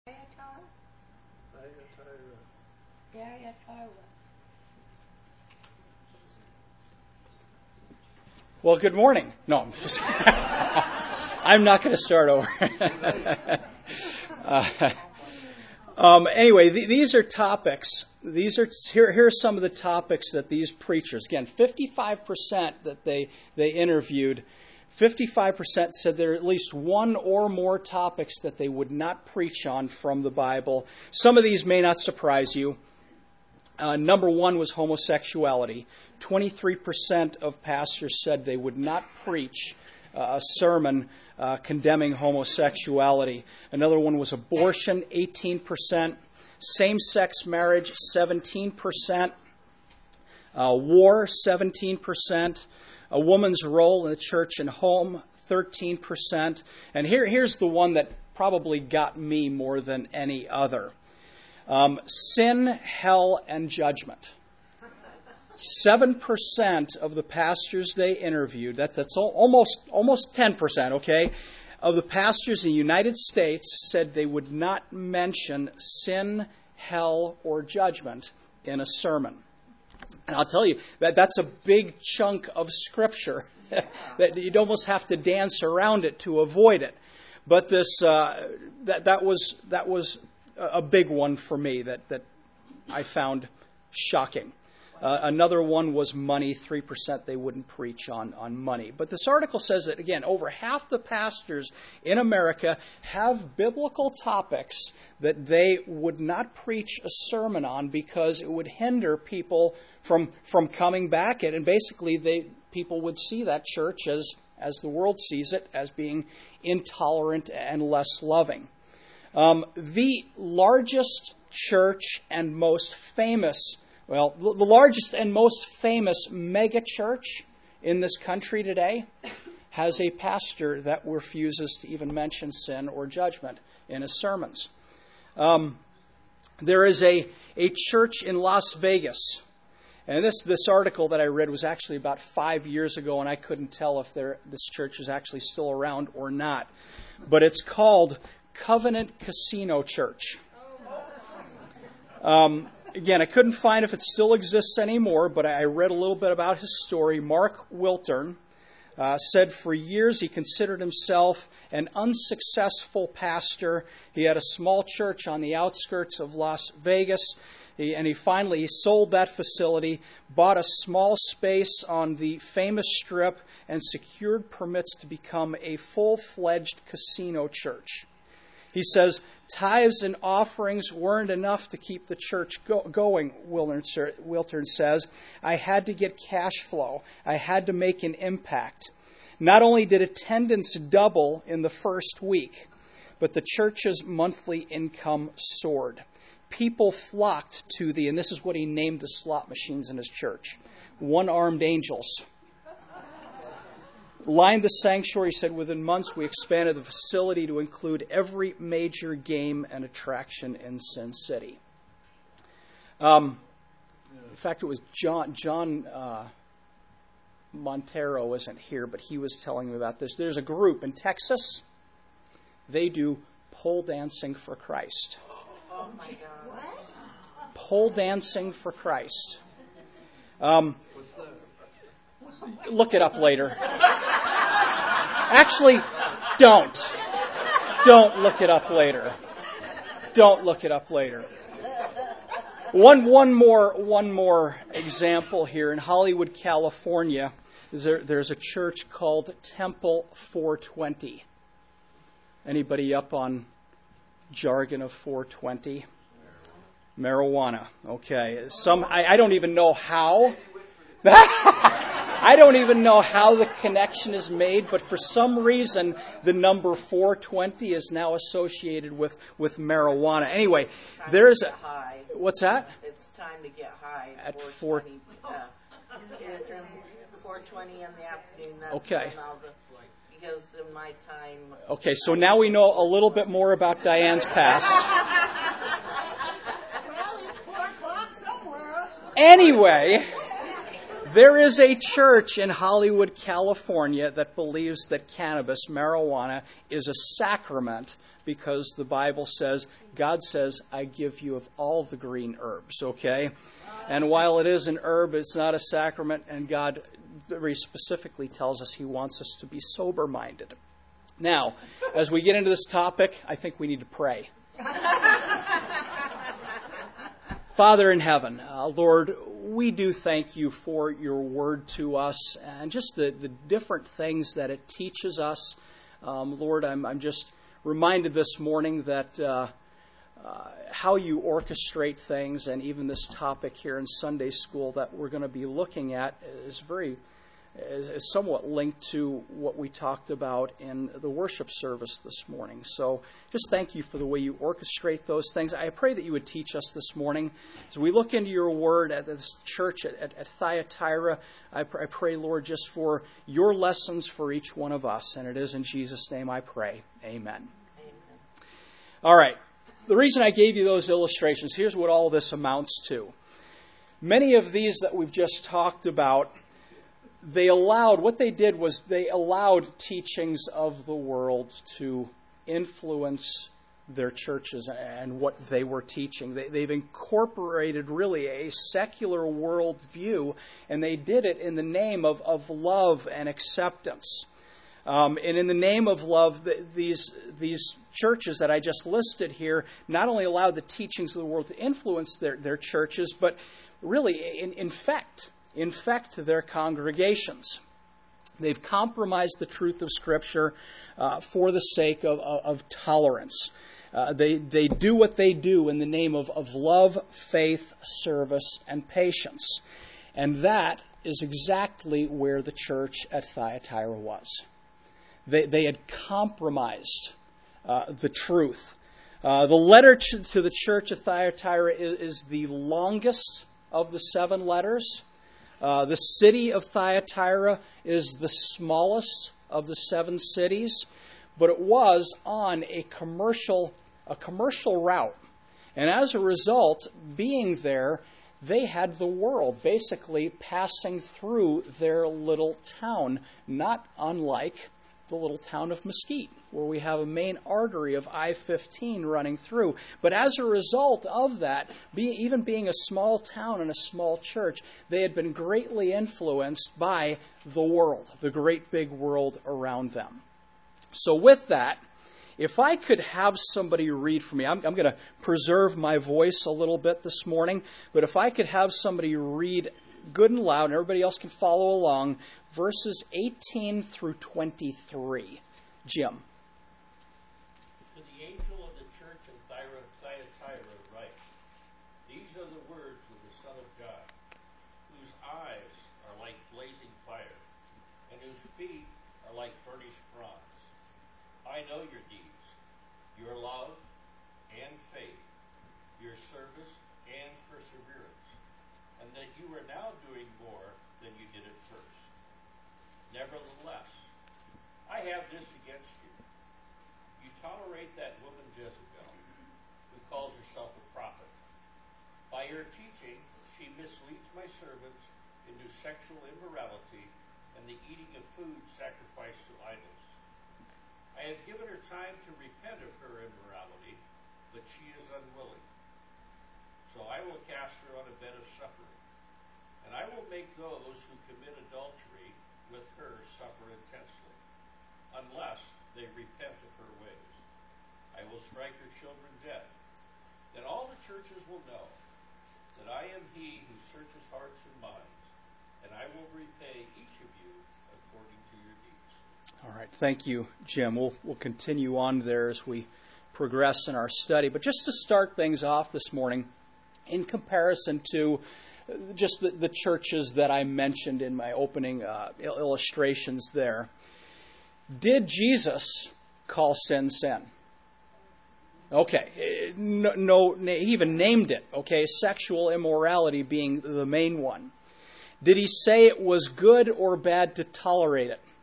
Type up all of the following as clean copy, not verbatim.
Well, good morning. No, I'm not going to start over. Anyway, these are topics. Here are some of the topics that these preachers, again, 55% that they interviewed, 55% said there are at least one or more topics that they would not preach on from the Bible. Some of these may not surprise you. Number one was homosexuality. 23% of pastors said they would not preach a sermon condemning homosexuality. Another one was abortion, 18%. Same-sex marriage, 17%. War, 17%. A woman's role in the church and home, 13%. And here's the one that probably got me more than any other. Sin, hell, and judgment. 7% of the pastors they interviewed, that's almost 10%, okay, of the pastors in the United States said they would not mention sin, hell, or judgment in a sermon. And I'll tell you, that's a big chunk of Scripture that you'd almost have to dance around it to avoid it. But this that was a big one for me that I found shocking. Another one was money. 3% they wouldn't preach on money. But this article says that, again, over half the pastors in America have biblical topics that they would not preach a sermon on because it would hinder people from coming back. And basically, people would see that church as the world sees it, as being intolerant and less loving. The largest church and most famous, the largest and most famous mega church in this country today has a pastor that refuses to even mention sin or judgment in his sermons. There is a church in Las Vegas, and this article that I read was actually about 5 years ago, and I couldn't tell if this church is actually still around or not. But it's called Covenant Casino Church. Again, I couldn't find if it still exists anymore, but I read a little bit about his story. Mark Wiltern said for years he considered himself an unsuccessful pastor. He had a small church on the outskirts of Las Vegas, and he finally sold that facility, bought a small space on the famous Strip, and secured permits to become a full-fledged casino church. He says, tithes and offerings weren't enough to keep the church going, Wiltern says. I had to get cash flow. I had to make an impact. Not only did attendance double in the first week, but the church's monthly income soared. People flocked to and this is what he named the slot machines in his church, one-armed angels. Lined the sanctuary, said within months we expanded the facility to include every major game and attraction in Sin City. In fact, it was John Montero isn't here, but he was telling me about this. There's a group in Texas. They do pole dancing for Christ. Oh my God! What? Pole dancing for Christ. Look it up later. Actually, don't. Don't look it up later. Don't look it up later. One more example here in Hollywood, California. There's a church called Temple 420. Anybody up on jargon of 420? Marijuana. Okay. I don't even know how. I don't even know how the connection is made, but for some reason, the number 420 is now associated with marijuana. Anyway, there's a... What's that? It's time to get high. At 420. 420 in the afternoon. That's okay. Because in my time... Okay, so now we know a little bit more about Diane's past. Well, it's 4 o'clock somewhere. Anyway... There is a church in Hollywood, California that believes that cannabis, marijuana, is a sacrament because the Bible says, God says, I give you of all the green herbs, okay? And while it is an herb, it's not a sacrament, and God very specifically tells us He wants us to be sober-minded. Now, as we get into this topic, I think we need to pray. Father in heaven, Lord, we do thank you for your word to us and just the different things that it teaches us. Lord, I'm just reminded this morning that how you orchestrate things, and even this topic here in Sunday school that we're going to be looking at is somewhat linked to what we talked about in the worship service this morning. So just thank you for the way you orchestrate those things. I pray that you would teach us this morning. As we look into your word at this church at Thyatira, I pray, Lord, just for your lessons for each one of us. And it is in Jesus' name I pray. Amen. All right. The reason I gave you those illustrations, here's what all this amounts to. Many of these that we've just talked about, they allowed teachings of the world to influence their churches and what they were teaching. They've incorporated really a secular worldview, and they did it in the name of love and acceptance. And in the name of love, these churches that I just listed here not only allowed the teachings of the world to influence their churches, but really infect their congregations. They've compromised the truth of Scripture for the sake of tolerance. They do what they do in the name of love, faith, service, and patience. And that is exactly where the church at Thyatira was. They had compromised the truth. The letter to the church of Thyatira is the longest of the 7 letters. The city of Thyatira is the smallest of the 7 cities, but it was on a commercial route. And as a result, being there, they had the world basically passing through their little town, not unlike the little town of Mesquite, where we have a main artery of I-15 running through. But as a result of that, even being a small town and a small church, they had been greatly influenced by the world, the great big world around them. So with that, if I could have somebody read for me, I'm going to preserve my voice a little bit this morning, but if I could have somebody read good and loud, and everybody else can follow along, verses 18 through 23. Jim. To the angel of the church of Thyatira write, these are the words of the Son of God, whose eyes are like blazing fire, and whose feet are like burnished bronze. I know your deeds, your love and faith, your service and perseverance, and that you are now doing more than you did at first. Nevertheless, I have this against you. You tolerate that woman Jezebel, who calls herself a prophet. By her teaching, she misleads my servants into sexual immorality and the eating of food sacrificed to idols. I have given her time to repent of her immorality, but she is unwilling. So I will cast her on a bed of suffering, and I will make those who commit adultery with her suffer intensely, unless they repent of her ways. I will strike her children dead. Then all the churches will know that I am He who searches hearts and minds, and I will repay each of you according to your deeds. All right, thank you, Jim. We'll continue on there as we progress in our study. But just to start things off this morning, in comparison to just the churches that I mentioned in my opening illustrations there, did Jesus call sin sin? Okay, no, he even named it, okay, sexual immorality being the main one. Did he say it was good or bad to tolerate it?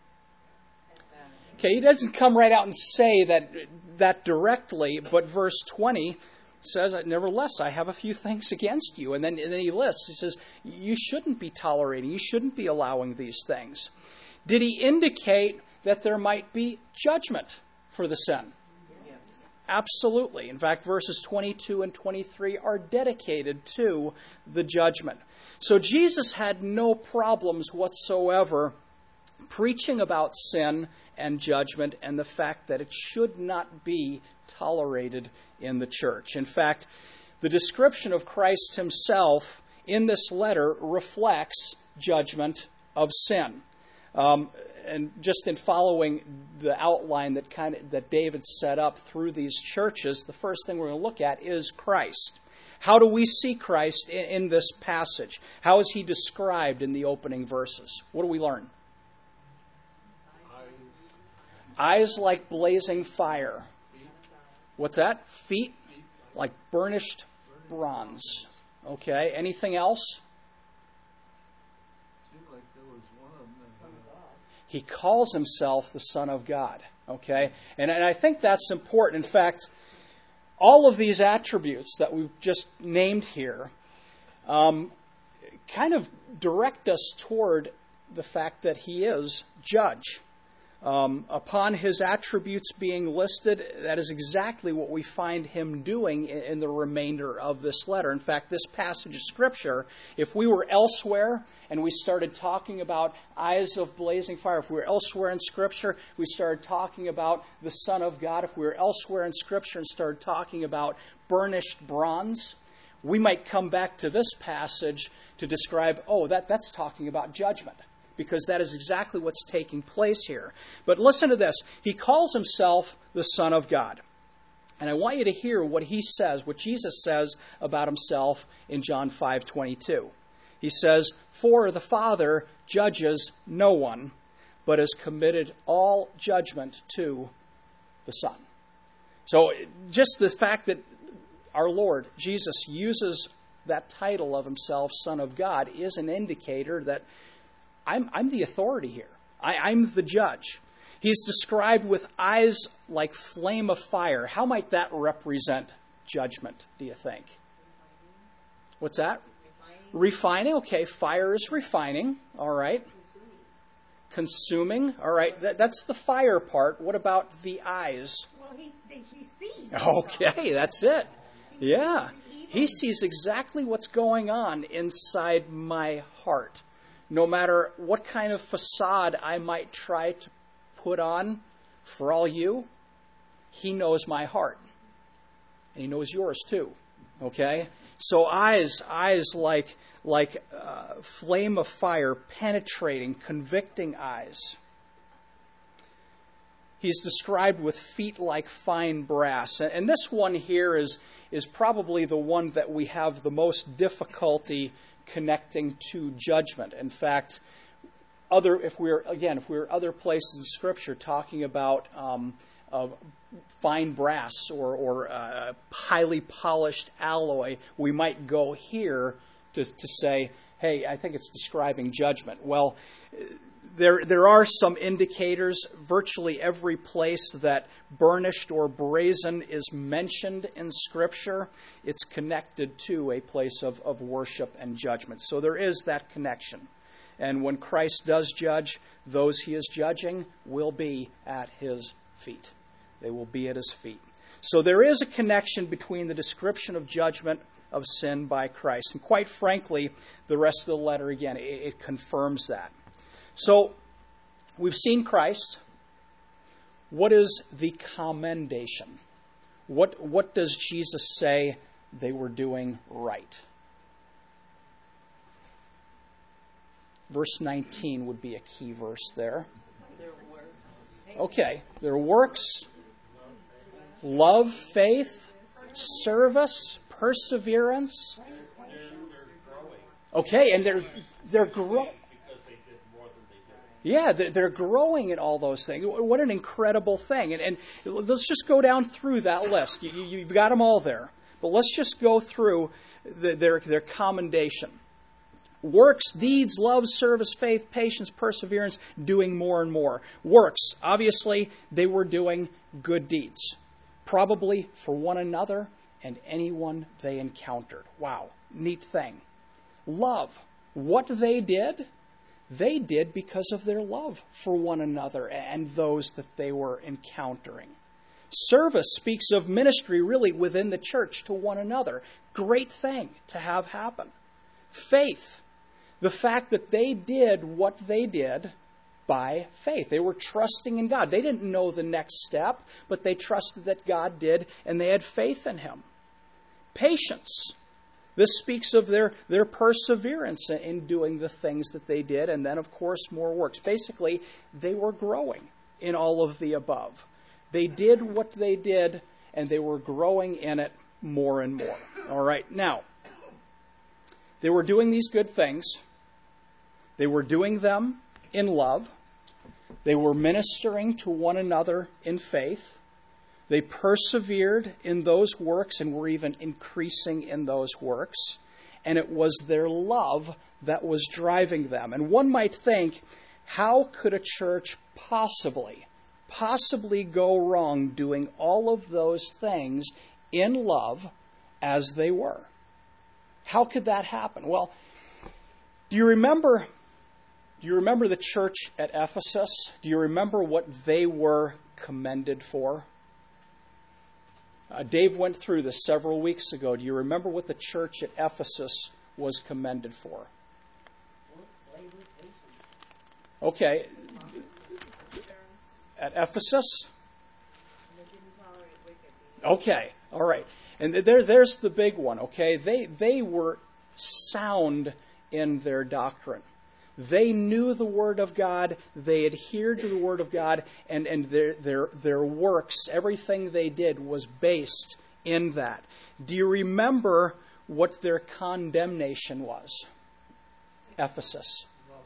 Okay, he doesn't come right out and say that directly, but verse 20 says, nevertheless, I have a few things against you. And then he lists, he says, you shouldn't be tolerating, you shouldn't be allowing these things. Did he indicate that there might be judgment for the sin? Yes. Absolutely. In fact, verses 22 and 23 are dedicated to the judgment. So Jesus had no problems whatsoever preaching about sin and judgment and the fact that it should not be tolerated in the church. In fact, the description of Christ himself in this letter reflects judgment of sin. And just in following the outline that David set up through these churches, the first thing we're going to look at is Christ. How do we see Christ in this passage? How is he described in the opening verses? What do we learn? Eyes like blazing fire. What's that? Feet like burnished bronze. Okay, anything else? He calls himself the Son of God. Okay, and I think that's important. In fact, all of these attributes that we've just named here kind of direct us toward the fact that he is judge. Upon his attributes being listed, that is exactly what we find him doing in the remainder of this letter. In fact, this passage of Scripture, if we were elsewhere and we started talking about eyes of blazing fire, if we were elsewhere in Scripture, we started talking about the Son of God, if we were elsewhere in Scripture and started talking about burnished bronze, we might come back to this passage to describe, that's talking about judgment. Because that is exactly what's taking place here. But listen to this. He calls himself the Son of God. And I want you to hear what he says, what Jesus says about himself in John 5:22. He says, "For the Father judges no one, but has committed all judgment to the Son." So just the fact that our Lord, Jesus, uses that title of himself, Son of God, is an indicator that I'm the authority here. I'm the judge. He's described with eyes like flame of fire. How might that represent judgment, do you think? What's that? Refining. Okay, fire is refining. All right. Consuming. All right, that's the fire part. What about the eyes? Well, he sees. Okay, that's it. Yeah. He sees exactly what's going on inside my heart. No matter what kind of facade I might try to put on for all you, he knows my heart. And he knows yours too. Okay? So eyes like flame of fire, penetrating, convicting eyes. He's described with feet like fine brass. And this one here is probably the one that we have the most difficulty connecting to judgment. In fact, if we're other places in Scripture talking about fine brass or highly polished alloy, we might go here to say, hey, I think it's describing judgment. Well, there are some indicators. Virtually every place that burnished or brazen is mentioned in Scripture, it's connected to a place of worship and judgment. So there is that connection. And when Christ does judge, those he is judging will be at his feet. They will be at his feet. So there is a connection between the description of judgment of sin by Christ. And quite frankly, the rest of the letter, again, it confirms that. So, we've seen Christ. What is the commendation? What does Jesus say they were doing right? Verse 19 would be a key verse there. Okay, their works, love, faith, service, perseverance. Okay, and they're growing. Yeah, they're growing in all those things. What an incredible thing. And let's just go down through that list. You've got them all there. But let's just go through their commendation. Works, deeds, love, service, faith, patience, perseverance, doing more and more. Works, obviously, they were doing good deeds. Probably for one another and anyone they encountered. Wow, neat thing. Love. What they did because of their love for one another and those that they were encountering. Service speaks of ministry really within the church to one another. Great thing to have happen. Faith. The fact that they did what they did by faith. They were trusting in God. They didn't know the next step, but they trusted that God did, and they had faith in Him. Patience. This speaks of their perseverance in doing the things that they did, and then, of course, more works. Basically, they were growing in all of the above. They did what they did, and they were growing in it more and more. All right, now, they were doing these good things. They were doing them in love. They were ministering to one another in faith. They persevered in those works and were even increasing in those works. And it was their love that was driving them. And one might think, how could a church possibly go wrong doing all of those things in love as they were? How could that happen? Well, do you remember the church at Ephesus? Do you remember what they were commended for? Dave went through this several weeks ago. Do you remember what the church at Ephesus was commended for? Okay. At Ephesus? Okay, all right. And there's the big one, okay? They were sound in their doctrine. They knew the Word of God, they adhered to the Word of God, and their works, everything they did was based in that. Do you remember what their condemnation was? Ephesus.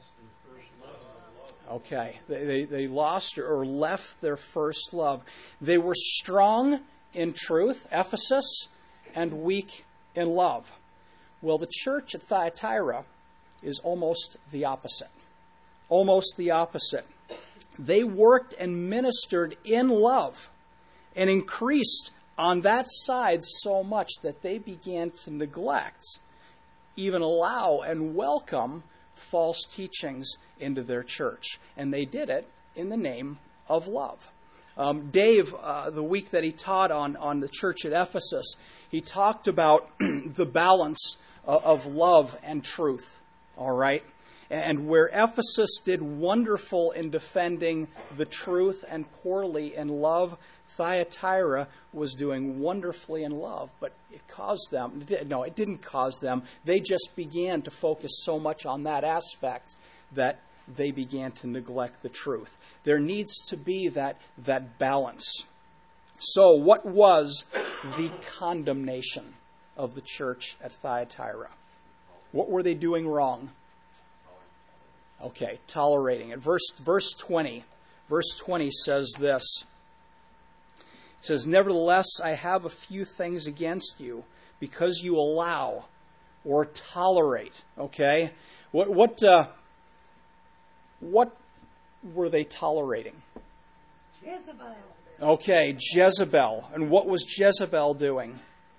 Okay, they lost or left their first love. They were strong in truth, Ephesus, and weak in love. Well, the church at Thyatira is almost the opposite. Almost the opposite. They worked and ministered in love and increased on that side so much that they began to neglect, even allow and welcome false teachings into their church. And they did it in the name of love. Dave, the week that he taught on the church at Ephesus, he talked about the balance of love and truth. All right? And where Ephesus did wonderful in defending the truth and poorly in love, Thyatira was doing wonderfully in love, but it didn't cause them. They just began to focus so much on that aspect that they began to neglect the truth. There needs to be that balance. So what was the condemnation of the church at Thyatira? What were they doing wrong? Okay, tolerating it. Verse 20. Verse 20 says this. It says, "Nevertheless, I have a few things against you, because you allow or tolerate." Okay? What were they tolerating? Jezebel. Okay, Jezebel. And what was Jezebel doing?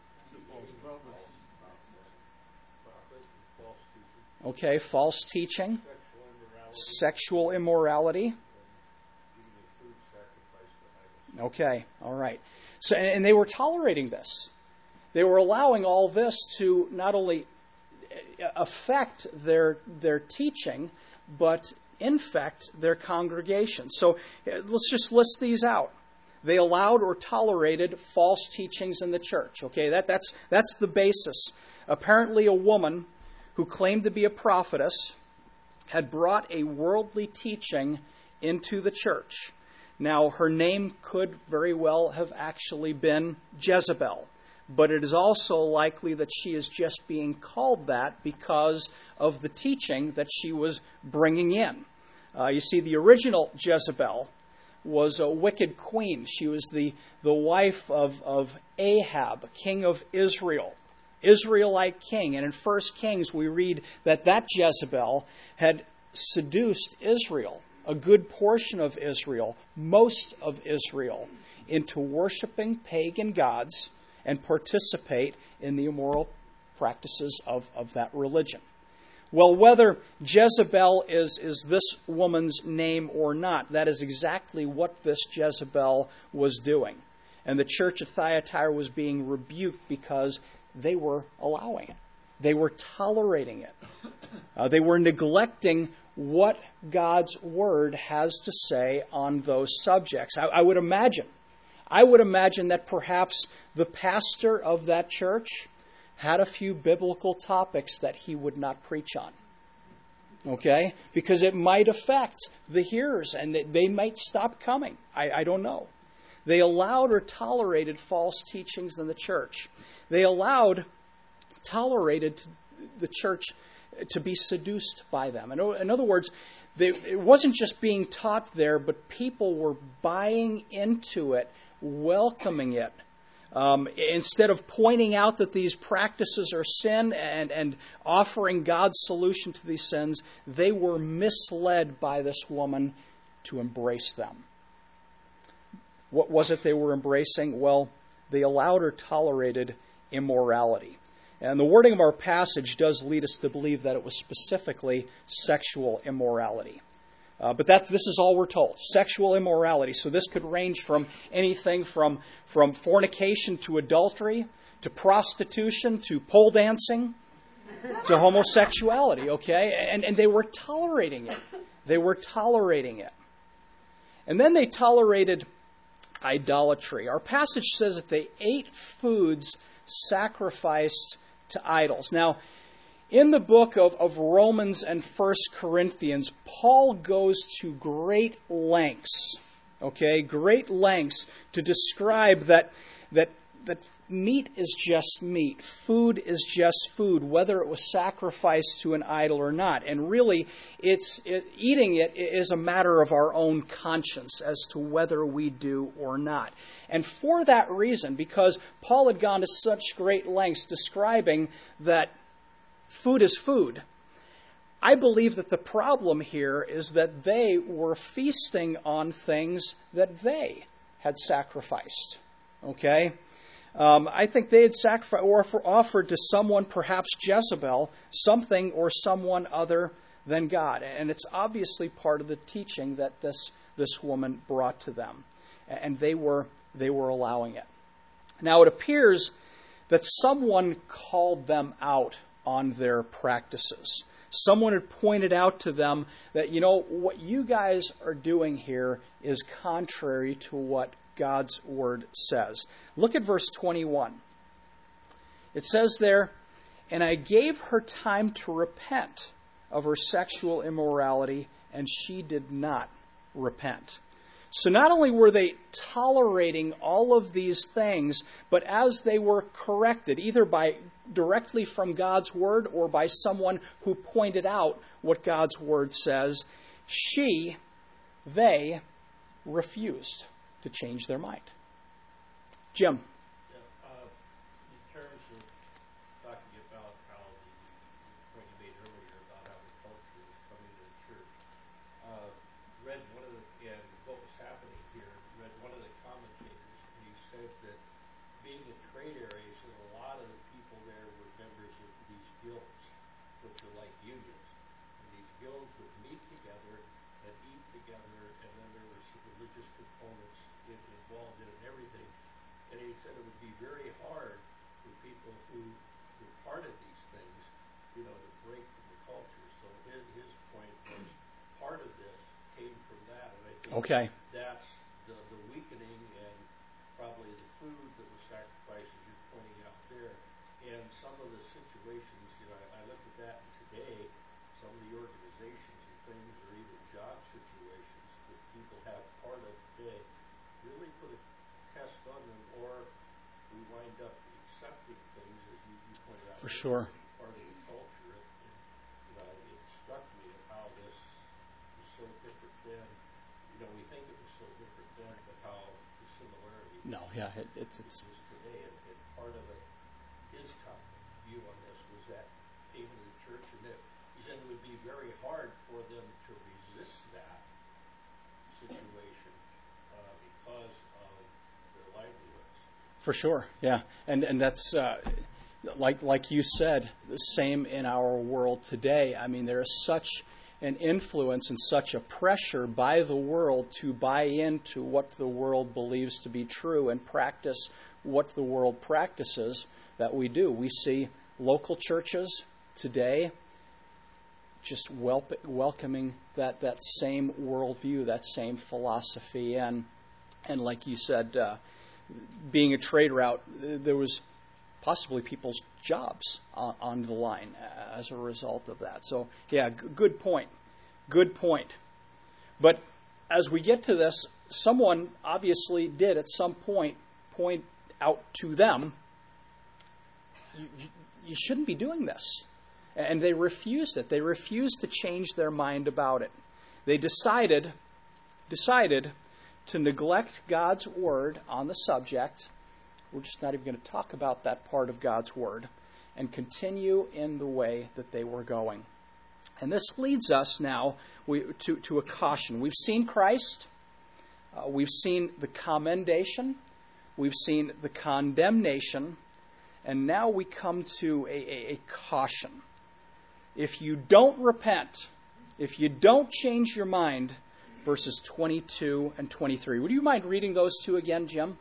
Okay, false teaching, sexual immorality. Okay, all right. So, and they were tolerating this. They were allowing all this to not only affect their teaching, but infect their congregation. So let's just list these out. They allowed or tolerated false teachings in the church. Okay, that's the basis. Apparently, a woman who claimed to be a prophetess had brought a worldly teaching into the church. Now, her name could very well have actually been Jezebel, but it is also likely that she is just being called that because of the teaching that she was bringing in. You see, the original Jezebel was a wicked queen. She was the wife of Ahab, king of Israel. Israelite king. And in 1 Kings, we read that Jezebel had seduced Israel, a good portion of Israel, most of Israel, into worshiping pagan gods and participate in the immoral practices of that religion. Well, whether Jezebel is this woman's name or not, that is exactly what this Jezebel was doing. And the church at Thyatira was being rebuked because they were allowing it. They were tolerating it. They were neglecting what God's Word has to say on those subjects. I would imagine that perhaps the pastor of that church had a few biblical topics that he would not preach on. Okay? Because it might affect the hearers and they might stop coming. I don't know. They allowed or tolerated false teachings in the church. They tolerated the church to be seduced by them. In other words, it wasn't just being taught there, but people were buying into it, welcoming it. Instead of pointing out that these practices are sin and offering God's solution to these sins, they were misled by this woman to embrace them. What was it they were embracing? Well, they allowed or tolerated immorality. And the wording of our passage does lead us to believe that it was specifically sexual immorality. But this is all we're told. Sexual immorality. So this could range from anything from fornication to adultery, to prostitution, to pole dancing, to homosexuality, okay? And they were tolerating it. They were tolerating it. And then they tolerated idolatry. Our passage says that they ate foods sacrificed to idols. Now, in the book of Romans and 1 Corinthians, Paul goes to great lengths to describe that meat is just meat, food is just food, whether it was sacrificed to an idol or not. And really, eating it is a matter of our own conscience as to whether we do or not. And for that reason, because Paul had gone to such great lengths describing that food is food, I believe that the problem here is that they were feasting on things that they had sacrificed. Okay? I think they had sacrificed or offered to someone, perhaps Jezebel, something or someone other than God. And it's obviously part of the teaching that this woman brought to them. And they were allowing it. Now it appears that someone called them out on their practices. Someone had pointed out to them that, what you guys are doing here is contrary to what God's Word says. Look at verse 21. It says there, "And I gave her time to repent of her sexual immorality, and she did not repent." So not only were they tolerating all of these things, but as they were corrected, either directly from God's Word or by someone who pointed out what God's Word says, they refused to change their mind. Jim. In terms of talking about how the point you made earlier about how the culture was coming to the church, read what was happening here, read one of the commentators, and he said that being in trade areas, that a lot of the people there were members of these guilds, which are like unions. And these guilds would meet together and eat together, and then there were some religious components involved in it and everything. And he said it would be very hard for people who were part of these things, to break from the culture. So his point was part of this came from that, and I think that's the weakening and probably the food that was sacrificed, as you're pointing out there, and some of the situations. I look at that, and today some of the organizations and things, or even job situations that people have part of today, really put a test on them, or we wind up accepting things, as you pointed out. For sure. Part of the culture. It struck me of how this was so different then. We think it was so different then, but how the similarity is today. And part of his view on this was that came into the church, and that he said it would be very hard for them to resist that situation because of their livelihoods. For sure, yeah. And that's, like you said, the same in our world today. I mean, there is such an influence and such a pressure by the world to buy into what the world believes to be true and practice what the world practices that we do. We see local churches today just welcoming that same worldview, that same philosophy. And like you said, being a trade route, there was possibly people's jobs on the line as a result of that. So, yeah, good point. Good point. But as we get to this, someone obviously did at some point out to them, you shouldn't be doing this. And they refused it. They refused to change their mind about it. They decided to neglect God's word on the subject. We're just not even going to talk about that part of God's word, and continue in the way that they were going. And this leads us now to a caution. We've seen Christ. We've seen the commendation. We've seen the condemnation. And now we come to a caution. If you don't repent, if you don't change your mind, verses 22 and 23. Would you mind reading those two again, Jim?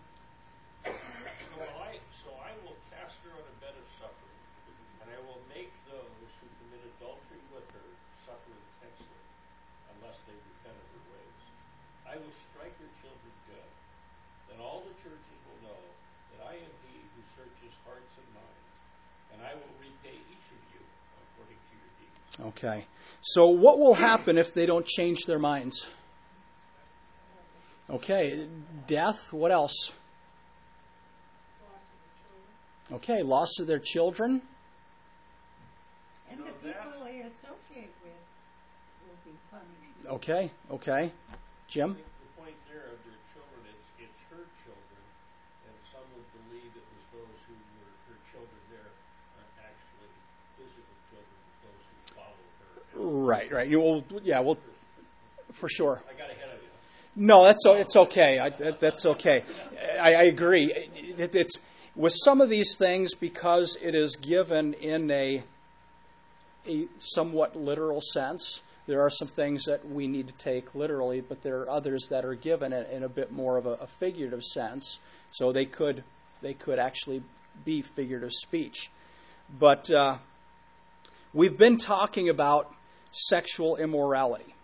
So I will cast her on a bed of suffering, and I will make those who commit adultery with her suffer intensely, unless they repent of her ways. I will strike her children dead. Then all the churches will know that I am he who searches hearts and minds, and I will repay each of you according to your deeds. Okay. So what will happen if they don't change their minds? Okay. Death. What else? Okay. Loss of their children. And the people they associate with will be punished. Okay. Jim? I think the point there of their children, it's her children, and some would believe it was those who were her children there aren't actually physical children, but those who follow her. Right. Well, for sure. I got ahead of you. No, it's okay. That's okay. I agree. It's with some of these things, because it is given in a somewhat literal sense. There are some things that we need to take literally, but there are others that are given in a bit more of a figurative sense. So they could actually be figurative speech. But we've been talking about sexual immorality.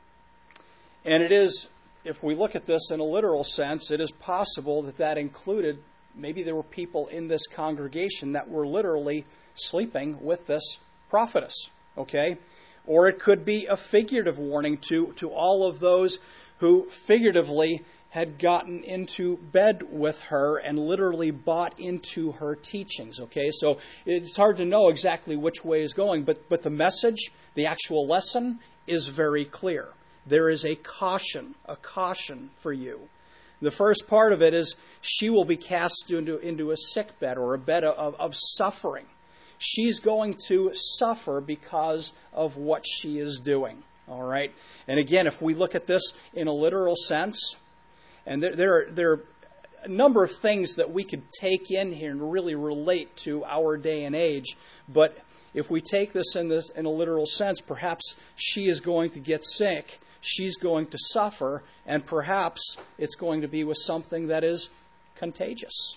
And it is, if we look at this in a literal sense, it is possible that included, maybe there were people in this congregation that were literally sleeping with this prophetess, okay? Or it could be a figurative warning to all of those who figuratively had gotten into bed with her and literally bought into her teachings, okay? So it's hard to know exactly which way is going, but the message, the actual lesson, is very clear. There is a caution for you. The first part of it is she will be cast into a sick bed, or a bed of suffering. She's going to suffer because of what she is doing. All right? And again, if we look at this in a literal sense, and there are a number of things that we could take in here and really relate to our day and age, but if we take this in a literal sense, perhaps she is going to get sick, she's going to suffer, and perhaps it's going to be with something that is contagious.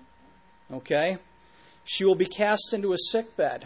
Okay? She will be cast into a sick bed.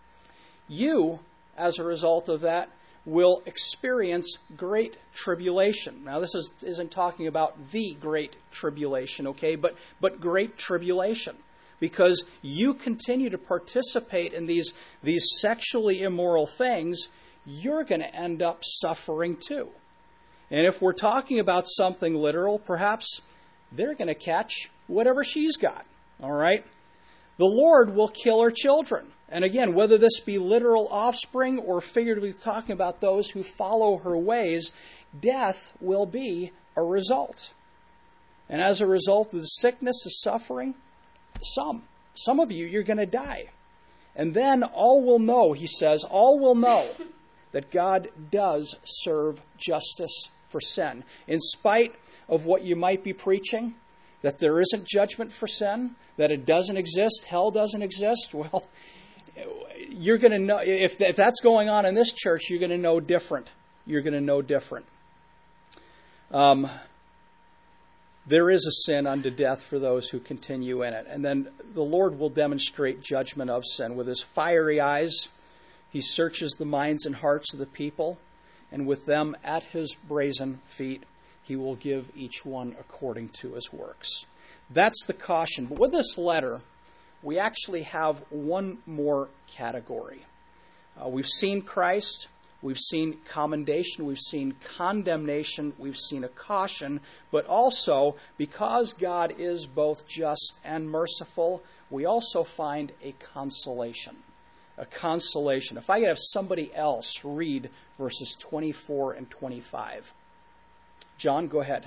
You, as a result of that, will experience great tribulation. Now, this isn't talking about the great tribulation, okay, but great tribulation. Because you continue to participate in these sexually immoral things, you're going to end up suffering too. And if we're talking about something literal, perhaps they're going to catch whatever she's got, all right? The Lord will kill her children. And again, whether this be literal offspring or figuratively talking about those who follow her ways, death will be a result. And as a result of the sickness, the suffering, some of you, you're going to die. And then all will know, he says, all will know that God does serve justice for sin. In spite of what you might be preaching, That there isn't judgment for sin? That it doesn't exist? Hell doesn't exist? Well, you're going to know, if that's going on in this church, you're going to know different. You're going to know different. There is a sin unto death for those who continue in it. And then the Lord will demonstrate judgment of sin. With his fiery eyes, he searches the minds and hearts of the people, and with them at his brazen feet, he will give each one according to his works. That's the caution. But with this letter, we actually have one more category. We've seen Christ. We've seen commendation, we've seen condemnation, we've seen a caution, but also, because God is both just and merciful, we also find a consolation. A consolation. If I could have somebody else read verses 24 and 25. John, go ahead.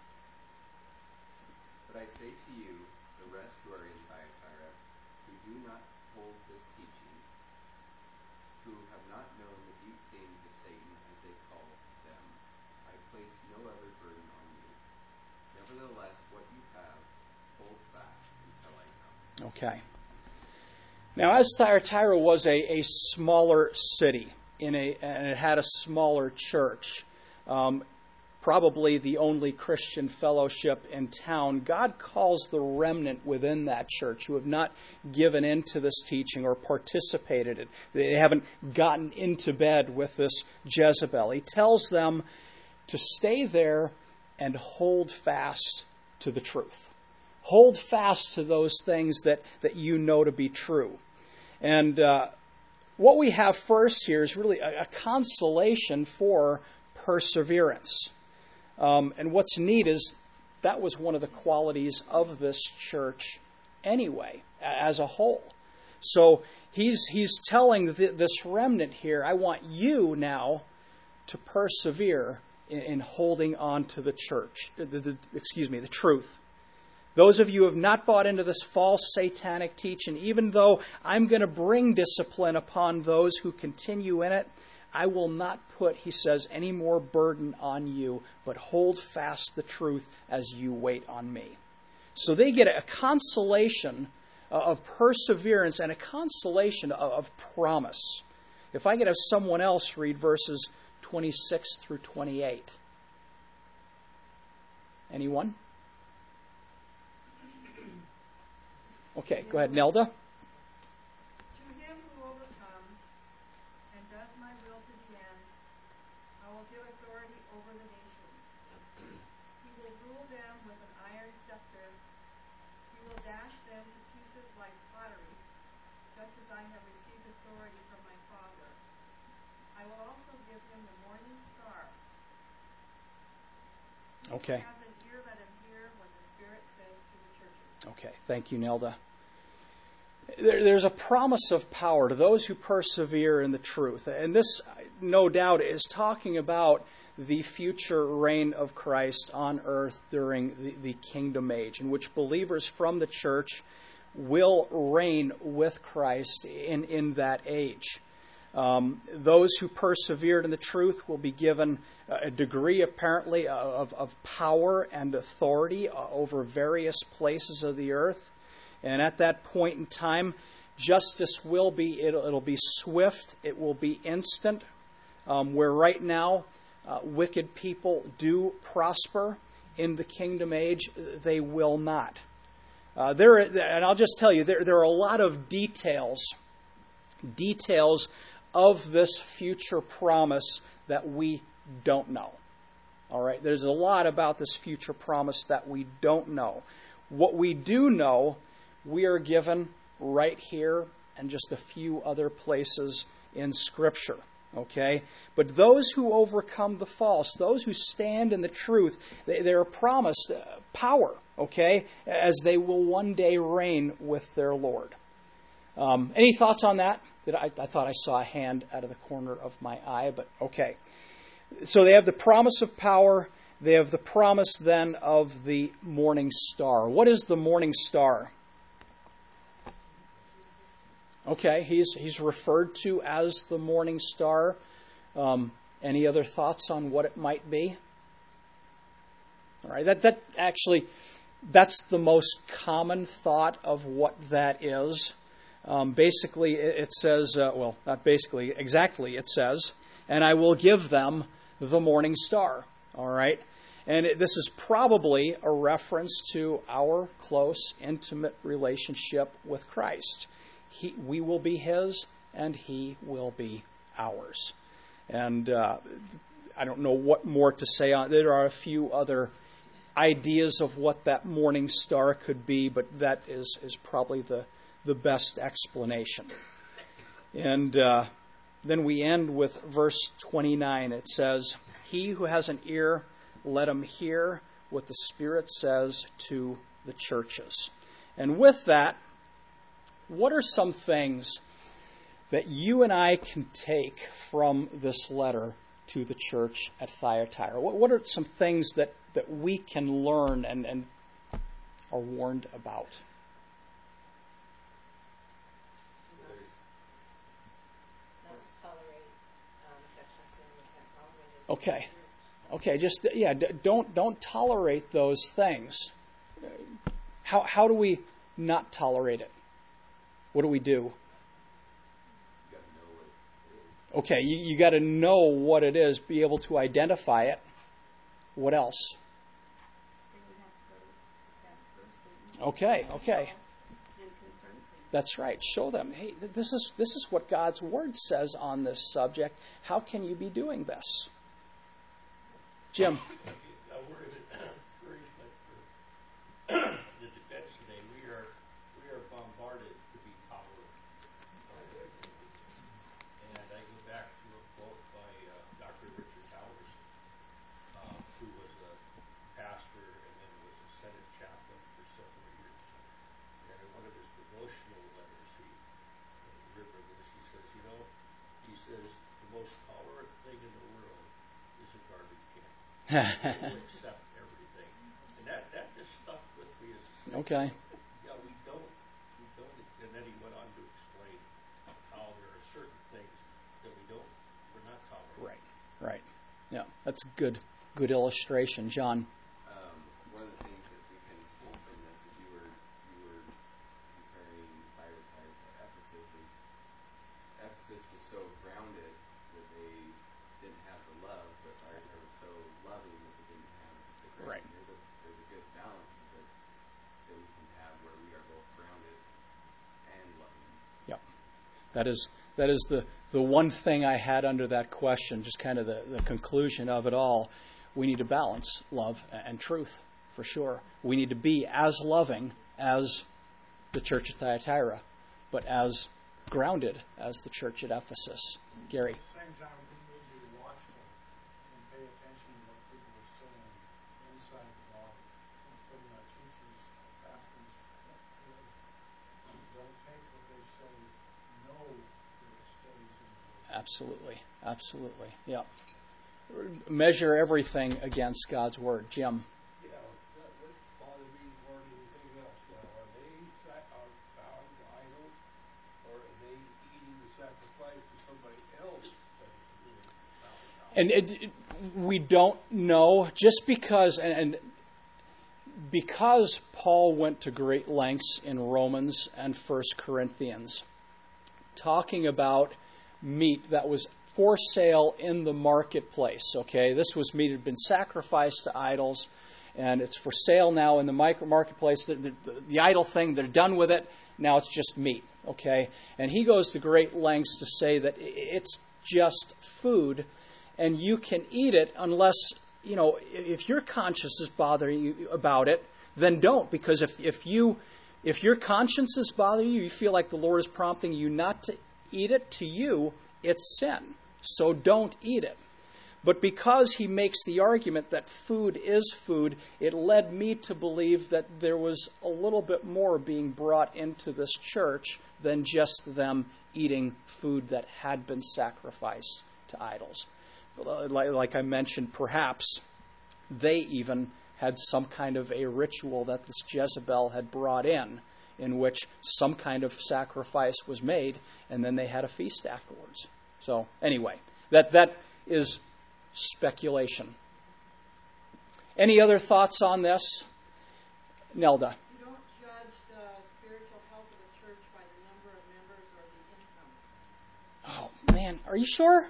But I say to you, the rest who are in Thyatira, who do not hold this teaching, who have not known the deep things of Satan, as they call them, I place no other burden on you. Nevertheless, what you have, hold fast until I come. Okay. Now, as Thyatira was a smaller city, and it had a smaller church, probably the only Christian fellowship in town, God calls the remnant within that church who have not given into this teaching or participated in it. They haven't gotten into bed with this Jezebel. He tells them to stay there and hold fast to the truth. Hold fast to those things that you know to be true. And what we have first here is really a consolation for perseverance. And what's neat is that was one of the qualities of this church anyway, as a whole. So he's telling this remnant here, I want you now to persevere in holding on to the church, the truth. Those of you who have not bought into this false satanic teaching, even though I'm going to bring discipline upon those who continue in it, I will not put, he says, any more burden on you, but hold fast the truth as you wait on me. So they get a consolation of perseverance and a consolation of promise. If I could have someone else read verses 26 through 28. Anyone? Okay, go ahead, Nelda. To him who overcomes and does my will to the end, I will give authority over the nations. He will rule them with an iron scepter. He will dash them to pieces like pottery, just as I have received authority from my Father. I will also give him the morning star. Okay. Who has an ear, let him hear what the Spirit says to the churches. Okay, thank you, Nelda. There's a promise of power to those who persevere in the truth. And this, no doubt, is talking about the future reign of Christ on earth during the kingdom age, in which believers from the church will reign with Christ in that age. Those who persevered in the truth will be given a degree, apparently, of power and authority over various places of the earth. And at that point in time, justice will be, it'll be swift, it will be instant. Where right now, wicked people do prosper in the kingdom age, they will not. And I'll just tell you, there are a lot of details of this future promise that we don't know. All right, there's a lot about this future promise that we don't know. What we do know, we are given right here and just a few other places in Scripture. Okay? But those who overcome the false, those who stand in the truth, they're promised power, okay, as they will one day reign with their Lord. Any thoughts on that? I thought I saw a hand out of the corner of my eye, but okay. So they have the promise of power. They have the promise then of the morning star. What is the morning star? Okay, he's referred to as the morning star. Any other thoughts on what it might be? All right, that actually, That's the most common thought of what that is. Basically, it says, well, not basically, exactly it says, and I will give them the morning star. All right? And this is probably a reference to our close, intimate relationship with Christ. We will be His, and He will be ours. And I don't know what more to say on it. There are a few other ideas of what that morning star could be, but that is probably the best explanation. And then we end with verse 29. It says, "He who has an ear, let him hear what the Spirit says to the churches." And with that, what are some things that you and I can take from this letter to the church at Thyatira? What are some things that we can learn and are warned about? Not to tolerate sexual sin. We can't tolerate it. Okay, just don't tolerate those things. How do we not tolerate it? What do we do? Okay, you got to know what it is, be able to identify it. What else? Okay. That's right. Show them, hey, this is what God's Word says on this subject. How can you be doing this? Jim. A word of encouragement for the defense today. We are bombarded to be tolerant. And I go back to a quote by Dr. Richard Towers, who was a pastor and then was a Senate chaplain for several years. And in one of his devotional letters, he says, the most tolerant thing in the world is a garbage can. We'll accept everything. And that just stuck with me as a Senate. Okay. Yeah, we don't, and then he went on to explain how there are certain things that we're not tolerant. Right. Yeah, that's a good illustration. John. One of the things that we can pull from this, as you were comparing Thyatira to Ephesus, is Ephesus was so grounded that they didn't have the love, but Thyatira was so loving that they didn't have the grounding. Right. There's a good balance that we can have where we are both grounded and loving. Yep. That is the one thing I had under that question, just kind of the conclusion of it all. We need to balance love and truth, for sure. We need to be as loving as the church at Thyatira, but as grounded as the church at Ephesus. Gary. At the same time, we need to be watchful and pay attention to what people are saying inside the body, including our teachers, pastors. Don't take what they say. Know that it stays in the Word. Absolutely. Yeah. Measure everything against God's Word. Jim. Yeah, that would bother me more than anything else now. Are they bound to idols, or are they eating the sacrifice to somebody else that is really bound? And we don't know, just because, and because Paul went to great lengths in Romans and 1 Corinthians, talking about meat that was for sale in the marketplace. Okay, this was meat that had been sacrificed to idols, and it's for sale now in the marketplace. The idol thing, they're done with it. Now it's just meat. Okay, and he goes to great lengths to say that it's just food, and you can eat it unless, if your conscience is bothering you about it, then don't. Because if your conscience is bothering you, you feel like the Lord is prompting you not to eat it, to you, it's sin. So don't eat it. But because he makes the argument that food is food, it led me to believe that there was a little bit more being brought into this church than just them eating food that had been sacrificed to idols. Like I mentioned, perhaps they even had some kind of a ritual that this Jezebel had brought in which some kind of sacrifice was made, and then they had a feast afterwards. So anyway, that is speculation. Any other thoughts on this? Nelda. You don't judge the spiritual health of a church by the number of members or the income. Oh, man. Are you sure?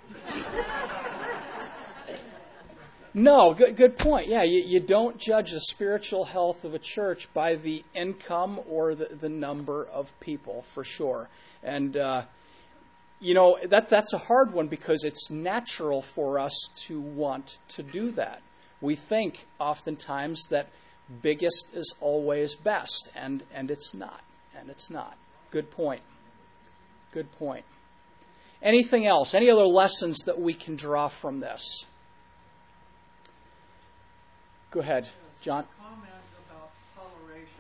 No, good point. Yeah, you don't judge the spiritual health of a church by the income or the number of people, for sure. And, that's a hard one because it's natural for us to want to do that. We think oftentimes that biggest is always best, and it's not. And it's not. Good point. Good point. Anything else? Any other lessons that we can draw from this? Go ahead, John. Comment about toleration.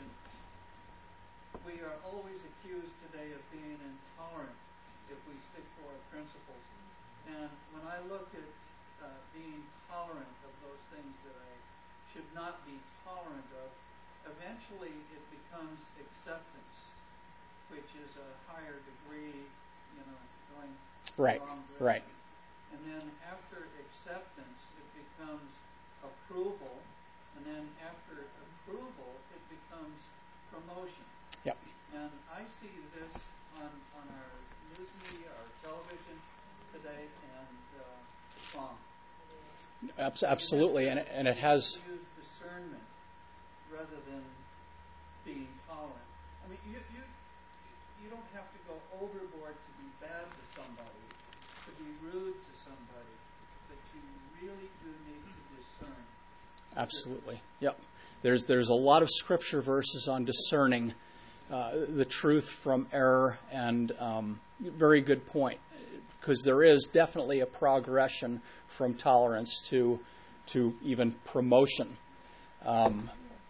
We are always accused today of being intolerant if we stick to our principles. And when I look at being tolerant of those things that I should not be tolerant of, eventually it becomes acceptance, which is a higher degree, going right, the wrong direction. Right. And then after acceptance, it becomes approval. And then after approval, it becomes promotion. Yep. And I see this on our news media, our television today, and song. Absolutely, and it has use discernment rather than being tolerant. I mean, you don't have to go overboard to be bad to somebody, to be rude to somebody, but you really do need to discern. Absolutely. Yep. There's a lot of scripture verses on discerning the truth from error, and very good point, because there is definitely a progression from tolerance to even promotion, and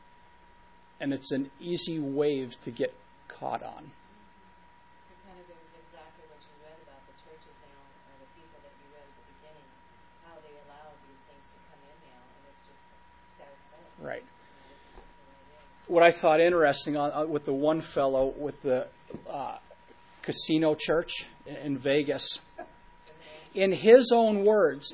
it's an easy wave to get caught on. It kind of is exactly what you read about the churches now, or the people that you read at the beginning, how they allow these things to come in now, and it's just status quo. Right. This is just the way it is. What I thought interesting with the one fellow with the casino church in Vegas, in his own words,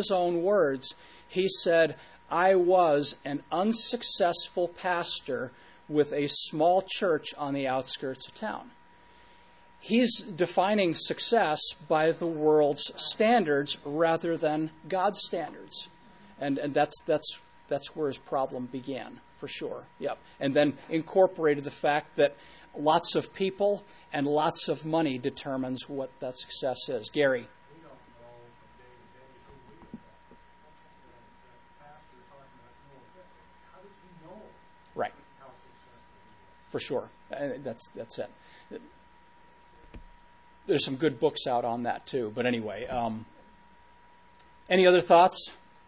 he said, "I was an unsuccessful pastor with a small church on the outskirts of town." He's defining success by the world's standards rather than God's standards, and that's where his problem began, for sure. Yep. And then incorporated the fact that lots of people and lots of money determines what that success is. Gary. We don't know from day to day who we affect. The pastor talking about no effect. How does he know Right. how successful he is? For sure. That's it. There's some good books out on that too. But anyway, any other thoughts?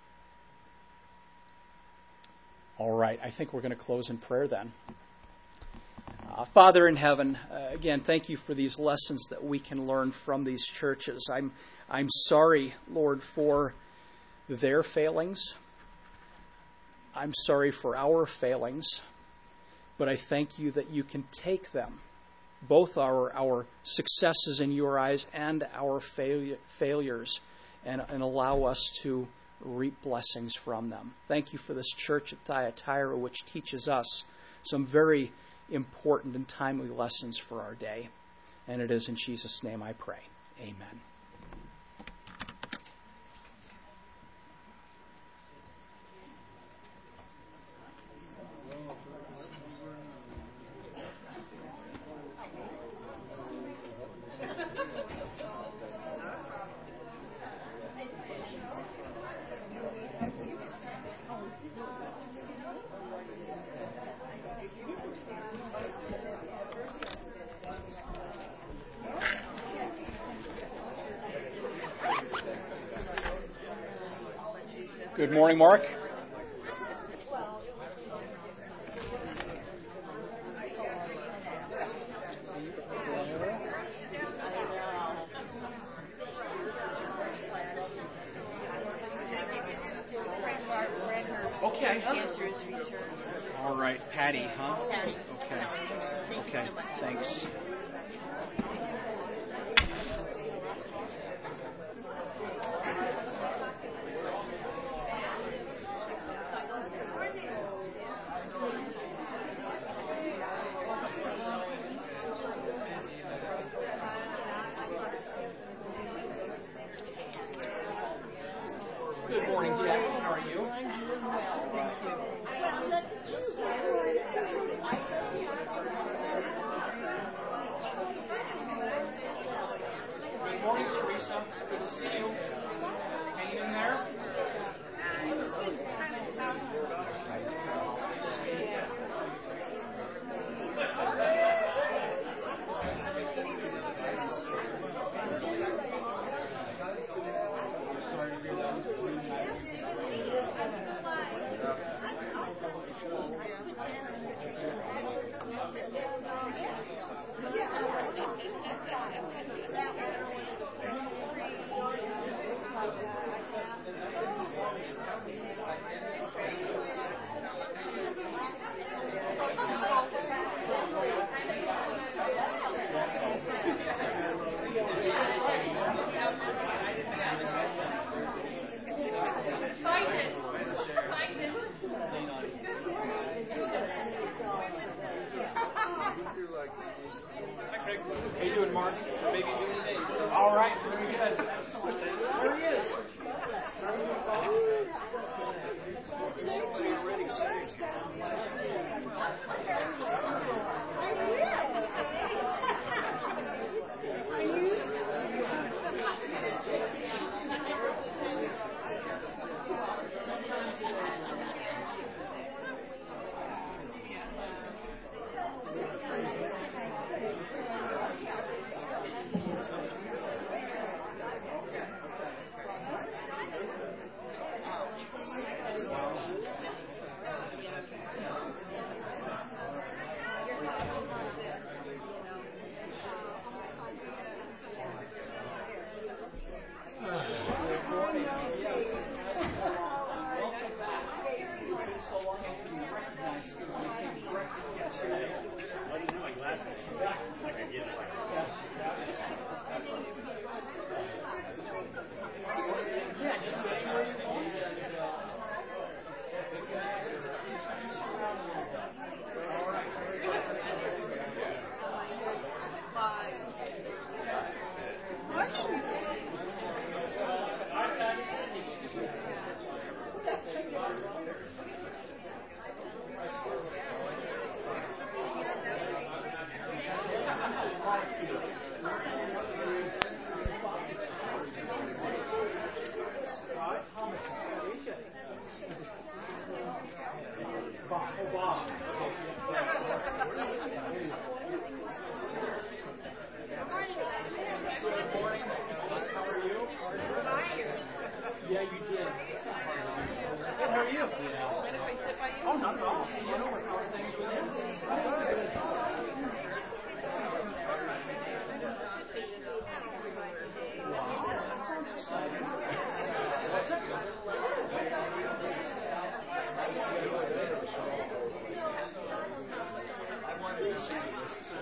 All right. I think we're going to close in prayer then. Father in heaven, again, thank you for these lessons that we can learn from these churches. I'm sorry, Lord, for their failings. I'm sorry for our failings. But I thank you that you can take them, both our successes in your eyes and our failures, and allow us to reap blessings from them. Thank you for this church at Thyatira, which teaches us some very important and timely lessons for our day. And it is in Jesus' name I pray. Amen. Good morning, Mark. Okay. All right, Patty, huh? Patty. Okay, thanks. are you? I'm doing well, thank you. Good morning, Teresa. Good to see you. Hanging in there? How you doing, Mark? Maybe doing today. All right, very good. There he is. Good morning. How are you? Yeah, you did. It's not hard. Good, how are you? Mind if I sit by you? Oh, not at all. See you over. How are things with you? Good. Wow, that sounds exciting. What's that? I wanted to see this.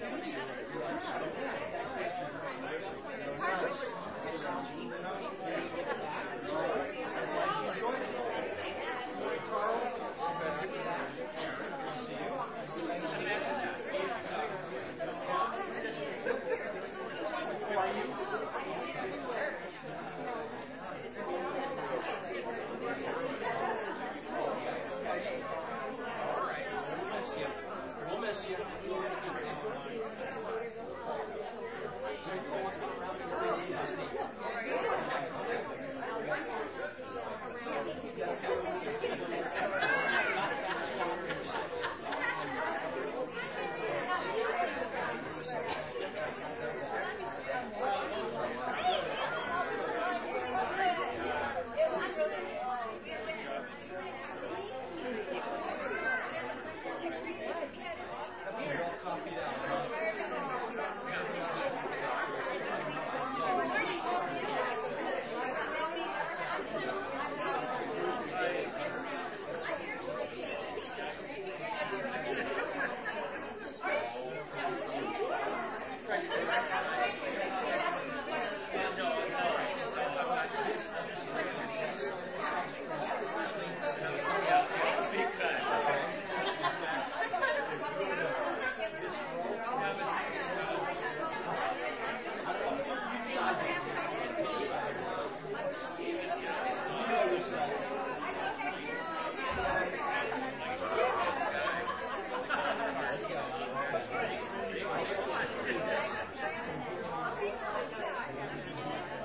We'll miss you.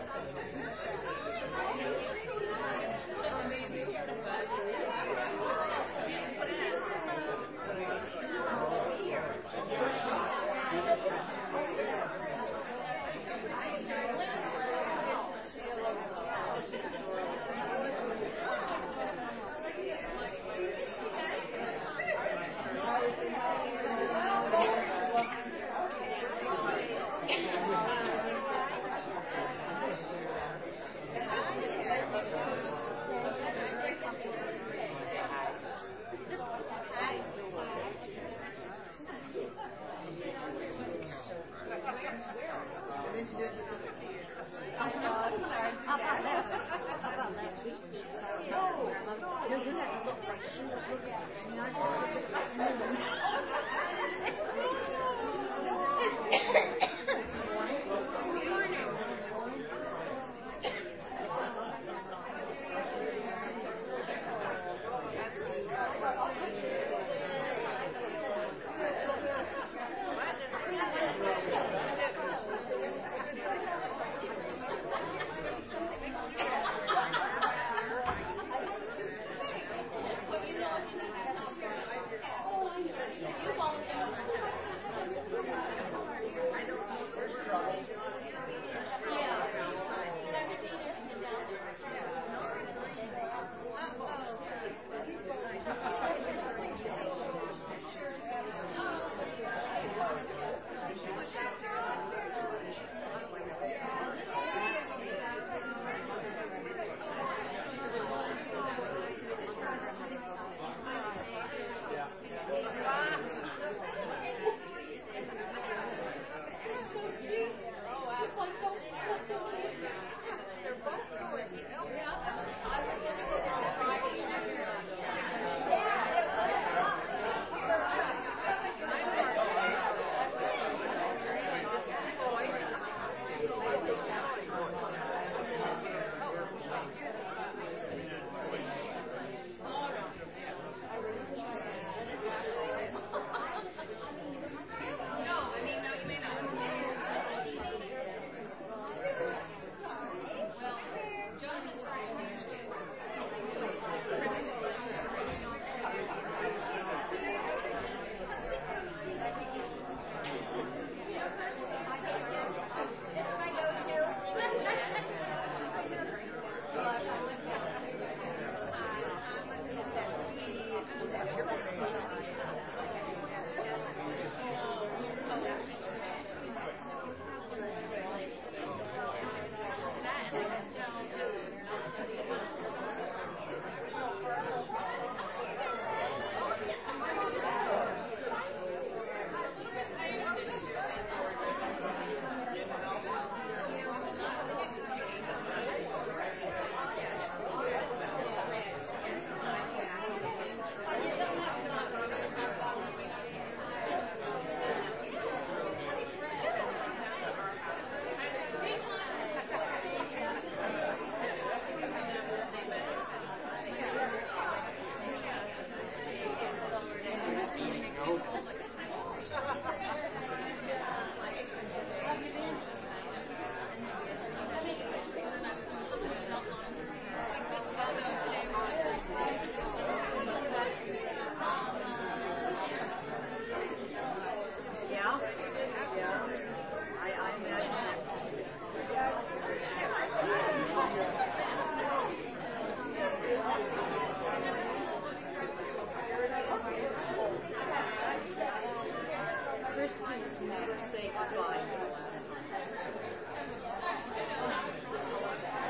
Christians never say goodbye for the last time.